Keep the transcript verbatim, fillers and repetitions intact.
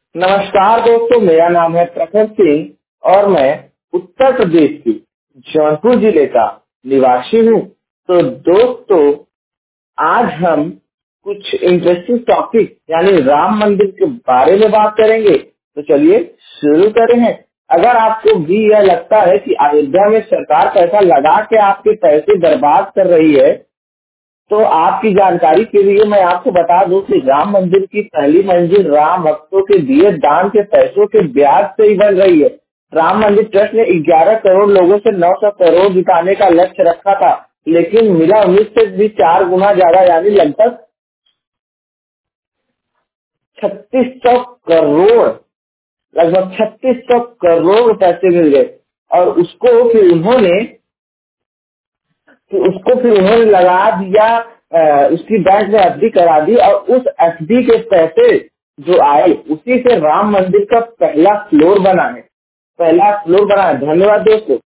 नमस्कार दोस्तों, मेरा नाम है प्रखर सिंह और मैं उत्तर प्रदेश की जौनपुर जिले का निवासी हूँ। तो दोस्तों, आज हम कुछ इंटरेस्टिंग टॉपिक यानी राम मंदिर के बारे में बात करेंगे। तो चलिए शुरू करें हैं। अगर आपको भी यह लगता है कि अयोध्या में सरकार पैसा लगा के आपके पैसे बर्बाद कर रही है, तो आपकी जानकारी के लिए मैं आपको बता दूं कि राम मंदिर की पहली मंजिल राम भक्तों के दिए दान के पैसों के ब्याज से ही बन रही है। राम मंदिर ट्रस्ट ने ग्यारह करोड़ लोगों से नौ सौ करोड़ जुटाने का लक्ष्य रखा था, लेकिन मिला उम्मीद से भी चार गुना ज्यादा यानी लगभग छत्तीस सौ करोड़ लगभग छत्तीस सौ करोड़ पैसे मिल गए। और उसको फिर उन्होंने कि उसको फिर उन्होंने लगा दिया, अ, उसकी बैंक में एफडी करा दी और उस एफडी के पैसे जो आए उसी से राम मंदिर का पहला फ्लोर बना है पहला फ्लोर बना है। धन्यवाद दोस्तों।